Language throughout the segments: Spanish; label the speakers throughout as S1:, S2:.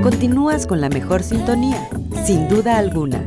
S1: Continúas con la mejor sintonía, sin duda alguna.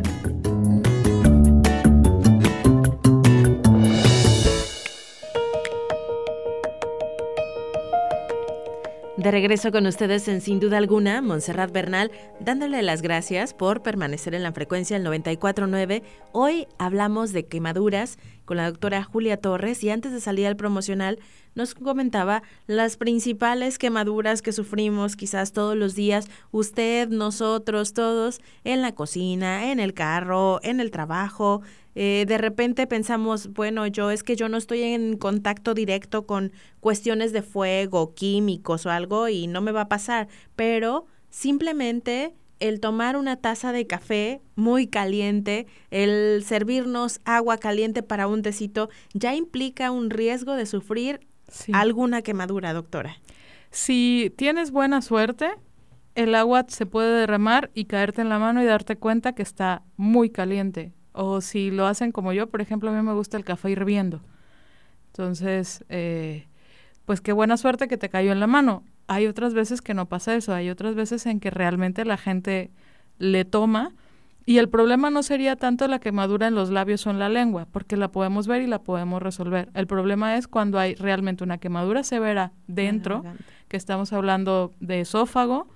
S2: De regreso con ustedes en Sin Duda Alguna, Montserrat Bernal, dándole las gracias por permanecer en la frecuencia del 94.9. Hoy hablamos de quemaduras con la doctora Julia Torres y antes de salir al promocional nos comentaba las principales quemaduras que sufrimos quizás todos los días, usted, nosotros, todos, en la cocina, en el carro, en el trabajo. De repente pensamos, bueno, yo no estoy en contacto directo con cuestiones de fuego, químicos o algo y no me va a pasar, pero simplemente el tomar una taza de café muy caliente, el servirnos agua caliente para un tecito, ya implica un riesgo de sufrir alguna quemadura, doctora.
S3: Si tienes buena suerte, el agua se puede derramar y caerte en la mano y darte cuenta que está muy caliente. O si lo hacen como yo, por ejemplo, a mí me gusta el café hirviendo. Entonces, pues qué buena suerte que te cayó en la mano. Hay otras veces que no pasa eso, hay otras veces en que realmente la gente le toma y el problema no sería tanto la quemadura en los labios o en la lengua, porque la podemos ver y la podemos resolver. El problema es cuando hay realmente una quemadura severa dentro, que estamos hablando de esófago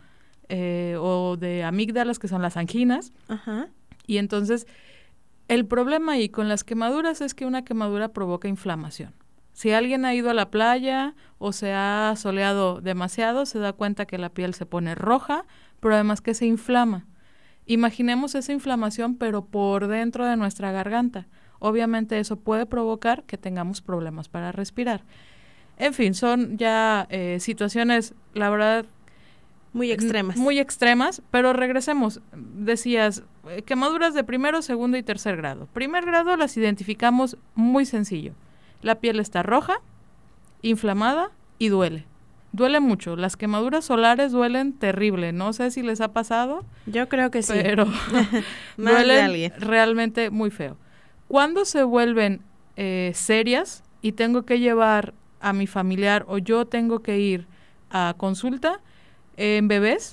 S3: o de amígdalas, que son las anginas.
S2: Ajá.
S3: Y entonces el problema ahí con las quemaduras es que una quemadura provoca inflamación. Si alguien ha ido a la playa o se ha soleado demasiado, se da cuenta que la piel se pone roja, pero además que se inflama. Imaginemos esa inflamación, pero por dentro de nuestra garganta. Obviamente eso puede provocar que tengamos problemas para respirar. En fin, son ya situaciones, la verdad,
S2: muy extremas.
S3: Muy extremas, pero regresemos. Decías, quemaduras de primero, segundo y tercer grado. Primer grado las identificamos muy sencillo. La piel está roja, inflamada y duele. Duele mucho. Las quemaduras solares duelen terrible. No sé si les ha pasado.
S2: Yo creo que sí.
S3: Pero duelen realmente muy feo. Cuando se vuelven serias y tengo que llevar a mi familiar o yo tengo que ir a consulta, en bebés,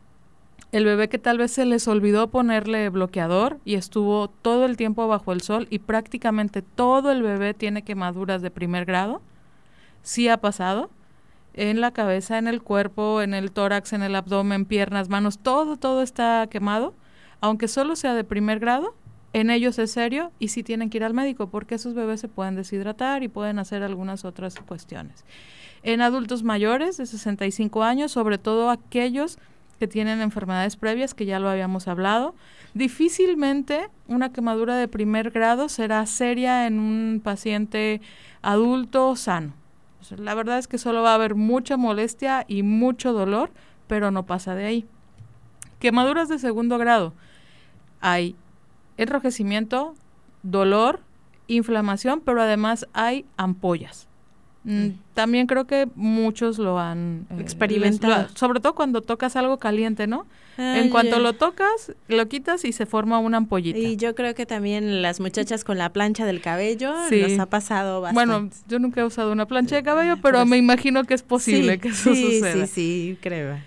S3: el bebé que tal vez se les olvidó ponerle bloqueador y estuvo todo el tiempo bajo el sol y prácticamente todo el bebé tiene quemaduras de primer grado, sí ha pasado, en la cabeza, en el cuerpo, en el tórax, en el abdomen, piernas, manos, todo está quemado, aunque solo sea de primer grado, en ellos es serio y sí tienen que ir al médico porque esos bebés se pueden deshidratar y pueden hacer algunas otras cuestiones. En adultos mayores de 65 años, sobre todo aquellos que tienen enfermedades previas, que ya lo habíamos hablado, difícilmente una quemadura de primer grado será seria en un paciente adulto sano. O sea, la verdad es que solo va a haber mucha molestia y mucho dolor, pero no pasa de ahí. Quemaduras de segundo grado. Hay enrojecimiento, dolor, inflamación, pero además hay ampollas. También creo que muchos lo han
S2: experimentado.
S3: Sobre todo cuando tocas algo caliente, ¿no? En cuanto lo tocas, lo quitas y se forma una ampollita.
S2: Y yo creo que también las muchachas con la plancha del cabello nos ha pasado bastante.
S3: Bueno, yo nunca he usado una plancha de cabello, pero me imagino que es posible que eso suceda.
S2: Sí, creo.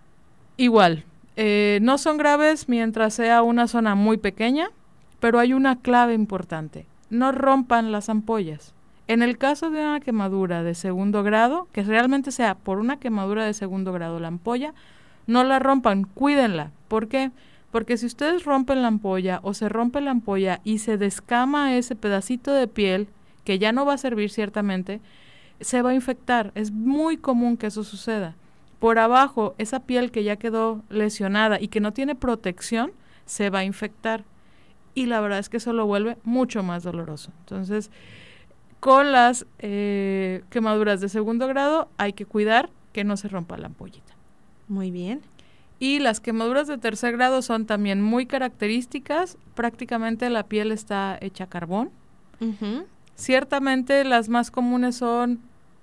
S3: Igual, no son graves mientras sea una zona muy pequeña, pero hay una clave importante. No rompan las ampollas. En el caso de una quemadura de segundo grado, que realmente sea por una quemadura de segundo grado la ampolla, no la rompan, cuídenla. ¿Por qué? Porque si ustedes rompen la ampolla o se rompe la ampolla y se descama ese pedacito de piel, que ya no va a servir ciertamente, se va a infectar. Es muy común que eso suceda. Por abajo, esa piel que ya quedó lesionada y que no tiene protección, se va a infectar. Y la verdad es que eso lo vuelve mucho más doloroso. Entonces, con las quemaduras de segundo grado hay que cuidar que no se rompa la ampollita.
S2: Muy bien.
S3: Y las quemaduras de tercer grado son también muy características. Prácticamente la piel está hecha carbón.
S2: Uh-huh.
S3: Ciertamente las más comunes son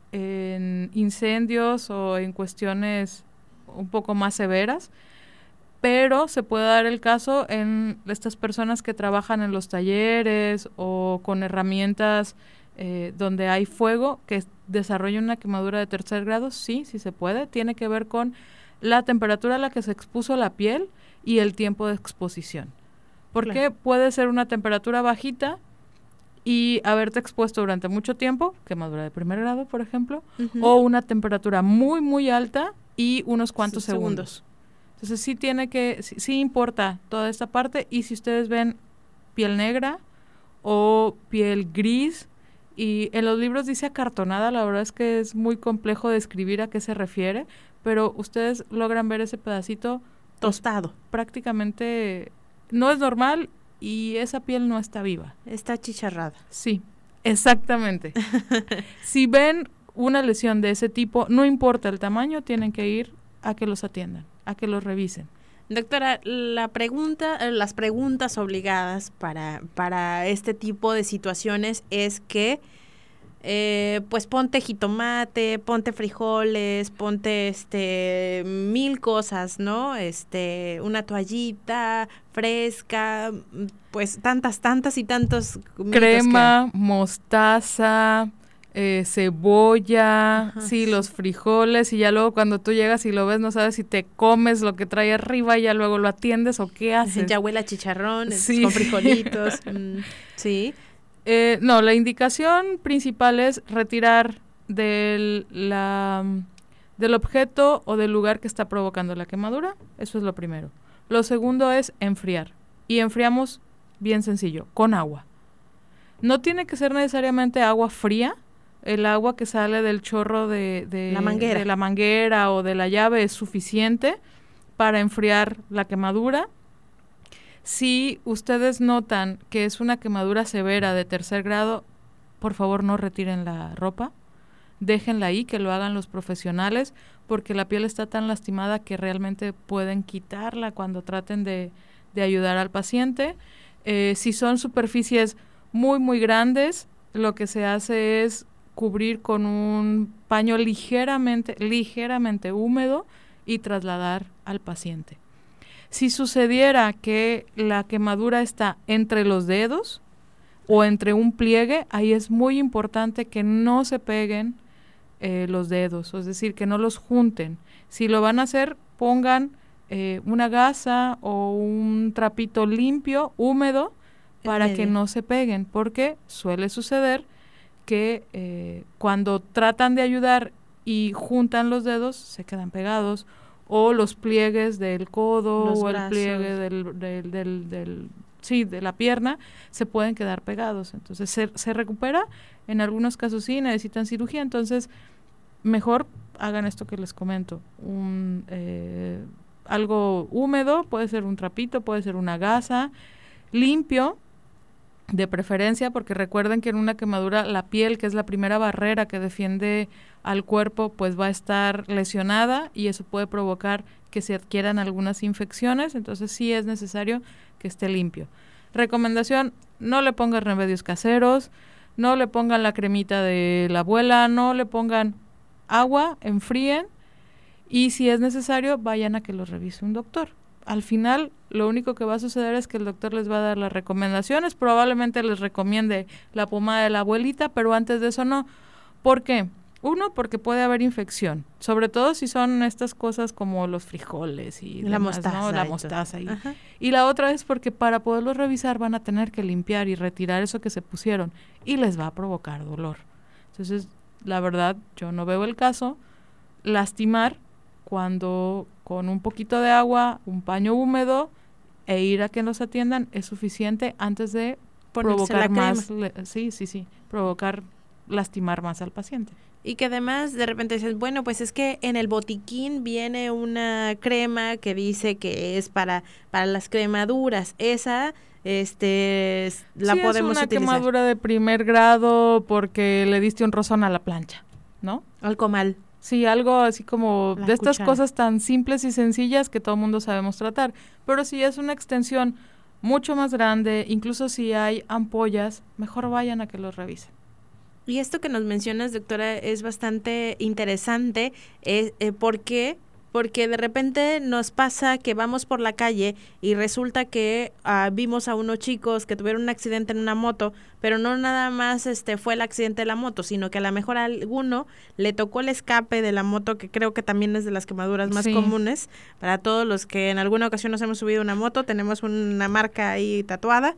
S3: en incendios o en cuestiones un poco más severas, pero se puede dar el caso en estas personas que trabajan en los talleres o con herramientas donde hay fuego, que desarrollan una quemadura de tercer grado. Sí se puede. Tiene que ver con la temperatura a la que se expuso la piel y el tiempo de exposición. Porque
S2: Claro.
S3: puede ser una temperatura bajita y haberte expuesto durante mucho tiempo, quemadura de primer grado, por ejemplo,
S2: Ujú.
S3: o una temperatura muy, muy alta y unos cuantos segundos. Entonces sí importa toda esta parte, y si ustedes ven piel negra o piel gris, y en los libros dice acartonada, la verdad es que es muy complejo describir a qué se refiere, pero ustedes logran ver ese pedacito
S2: Tostado.
S3: prácticamente no es normal y esa piel no está viva.
S2: Está chicharrada.
S3: Sí, exactamente. Si ven una lesión de ese tipo, no importa el tamaño, tienen que ir a que los atiendan, a que los revisen.
S2: Doctora, las preguntas obligadas para este tipo de situaciones es que pues ponte jitomate, ponte frijoles, ponte mil cosas, ¿no? Una toallita fresca, pues tantas y tantos mitos
S3: Crema, mostaza, cebolla,
S2: Ajá,
S3: sí,
S2: sí.
S3: los frijoles, y ya luego cuando tú llegas y lo ves no sabes si te comes lo que trae arriba y ya luego lo atiendes o qué haces.
S2: Ya huele a chicharrón,
S3: Sí.
S2: con frijolitos. Sí.
S3: No, la indicación principal es retirar del objeto o del lugar que está provocando la quemadura. Eso es lo primero. Lo segundo es enfriar. Y enfriamos bien sencillo, con agua. No tiene que ser necesariamente agua fría. El agua que sale del chorro de
S2: La manguera.
S3: de la manguera o de la llave es suficiente para enfriar la quemadura. Si ustedes notan que es una quemadura severa de 3er grado, por favor no retiren la ropa, déjenla ahí, que lo hagan los profesionales, porque la piel está tan lastimada que realmente pueden quitarla cuando traten de ayudar al paciente. Si son superficies muy, muy grandes, lo que se hace es cubrir con un paño ligeramente húmedo y trasladar al paciente. Si sucediera que la quemadura está entre los dedos o entre un pliegue, ahí es muy importante que no se peguen los dedos, es decir, que no los junten. Si lo van a hacer, pongan una gasa o un trapito limpio, húmedo, para que no se peguen, porque suele suceder que cuando tratan de ayudar y juntan los dedos, se quedan pegados, o los pliegues del codo
S2: Los
S3: o el
S2: brazos.
S3: pliegue de la pierna se pueden quedar pegados. Entonces se recupera, en algunos casos sí necesitan cirugía, entonces mejor hagan esto que les comento, algo húmedo, puede ser un trapito, puede ser una gasa, limpio de preferencia, porque recuerden que en una quemadura la piel, que es la primera barrera que defiende al cuerpo, pues va a estar lesionada y eso puede provocar que se adquieran algunas infecciones, entonces sí es necesario que esté limpio. Recomendación, no le pongan remedios caseros, no le pongan la cremita de la abuela, no le pongan agua, enfríen, y si es necesario, vayan a que los revise un doctor. Al final, lo único que va a suceder es que el doctor les va a dar las recomendaciones, probablemente les recomiende la pomada de la abuelita, pero antes de eso no. ¿Por qué? Uno, porque puede haber infección, sobre todo si son estas cosas como los frijoles y
S2: la
S3: demás,
S2: mostaza,
S3: ¿no? La
S2: y
S3: mostaza.
S2: todo.
S3: Y la otra es porque para poderlos revisar van a tener que limpiar y retirar eso que se pusieron y les va a provocar dolor. Entonces, la verdad, yo no veo el caso lastimar cuando con un poquito de agua, un paño húmedo e ir a que nos atiendan es suficiente antes de provocar más, provocar lastimar más al paciente.
S2: Y que además de repente dices, bueno, pues es que en el botiquín viene una crema que dice que es para las quemaduras. Esa la podemos
S3: es una
S2: utilizar.
S3: quemadura de 1er grado porque le diste un rozón a la plancha, ¿no?
S2: Al comal.
S3: Sí, algo así como
S2: La
S3: de estas
S2: cuchara.
S3: cosas tan simples y sencillas que todo el mundo sabemos tratar. Pero si es una extensión mucho más grande, incluso si hay ampollas, mejor vayan a que los revisen.
S2: Y esto que nos mencionas, doctora, es bastante interesante, porque porque de repente nos pasa que vamos por la calle y resulta que vimos a unos chicos que tuvieron un accidente en una moto, pero no nada más fue el accidente de la moto, sino que a lo mejor a alguno le tocó el escape de la moto, que creo que también es de las quemaduras más comunes. Para todos los que en alguna ocasión nos hemos subido una moto, tenemos una marca ahí tatuada,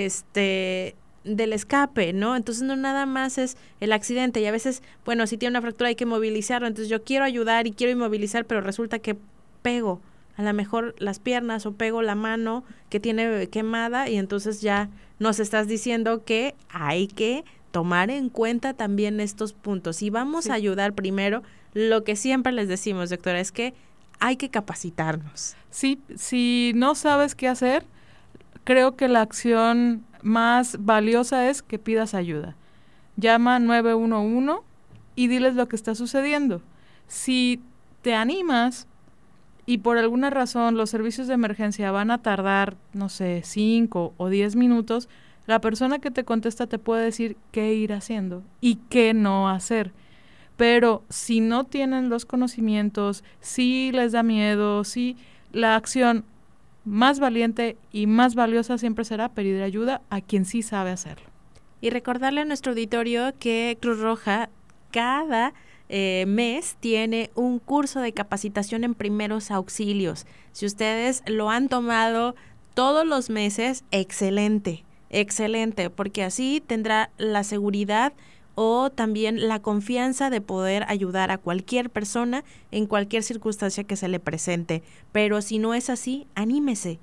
S2: del escape, ¿no? Entonces no nada más es el accidente, y a veces, bueno, si tiene una fractura hay que movilizarlo, entonces yo quiero ayudar y quiero inmovilizar, pero resulta que pego a lo mejor las piernas o pego la mano que tiene quemada, y entonces ya nos estás diciendo que hay que tomar en cuenta también estos puntos, y vamos a ayudar primero. Lo que siempre les decimos, doctora, es que hay que capacitarnos.
S3: Sí, si no sabes qué hacer, creo que la acción más valiosa es que pidas ayuda. Llama 911 y diles lo que está sucediendo. Si te animas y por alguna razón los servicios de emergencia van a tardar, no sé, 5 o 10 minutos, la persona que te contesta te puede decir qué ir haciendo y qué no hacer. Pero si no tienen los conocimientos, si les da miedo, si la acción más valiente y más valiosa siempre será pedir ayuda a quien sí sabe hacerlo.
S2: Y recordarle a nuestro auditorio que Cruz Roja cada mes tiene un curso de capacitación en primeros auxilios. Si ustedes lo han tomado todos los meses, excelente, porque así tendrá la seguridad o también la confianza de poder ayudar a cualquier persona en cualquier circunstancia que se le presente. Pero si no es así, anímese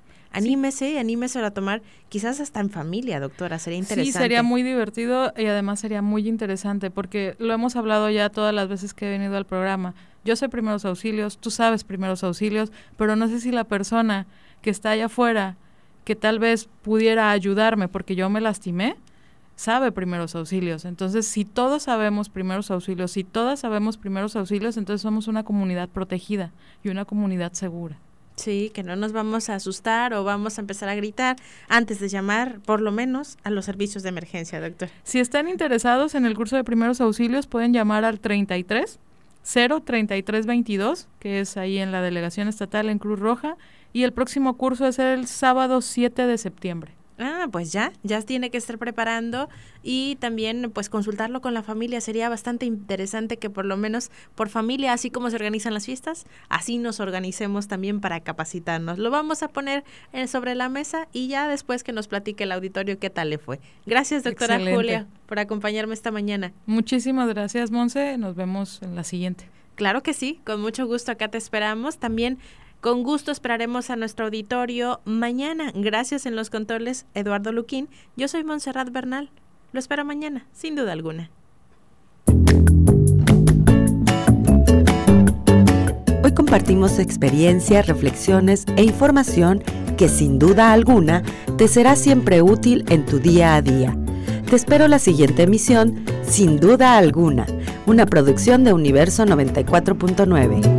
S2: a tomar, quizás hasta en familia, doctora, sería interesante.
S3: Sí, sería muy divertido y además sería muy interesante, porque lo hemos hablado ya todas las veces que he venido al programa. Yo sé primeros auxilios, tú sabes primeros auxilios, pero no sé si la persona que está allá afuera, que tal vez pudiera ayudarme porque yo me lastimé, sabe primeros auxilios. Entonces, si todos sabemos primeros auxilios, si todas sabemos primeros auxilios, entonces somos una comunidad protegida y una comunidad segura.
S2: Sí, que no nos vamos a asustar o vamos a empezar a gritar antes de llamar, por lo menos, a los servicios de emergencia, doctor.
S3: Si están interesados en el curso de primeros auxilios, pueden llamar al 33-22, que es ahí en la Delegación Estatal en Cruz Roja, y el próximo curso es el sábado 7 de septiembre.
S2: Pues ya tiene que estar preparando, y también pues consultarlo con la familia. Sería bastante interesante que por lo menos por familia, así como se organizan las fiestas, así nos organicemos también para capacitarnos. Lo vamos a poner sobre la mesa y ya después que nos platique el auditorio qué tal le fue. Gracias, doctora Excelente. Julia, por acompañarme esta mañana.
S3: Muchísimas gracias, Monse. Nos vemos en la siguiente.
S2: Claro que sí, con mucho gusto acá te esperamos. También con gusto esperaremos a nuestro auditorio mañana. Gracias en los controles, Eduardo Luquín. Yo soy Montserrat Bernal. Lo espero mañana, sin duda alguna.
S1: Hoy compartimos experiencias, reflexiones e información que sin duda alguna te será siempre útil en tu día a día. Te espero la siguiente emisión, sin duda alguna, una producción de Universo 94.9.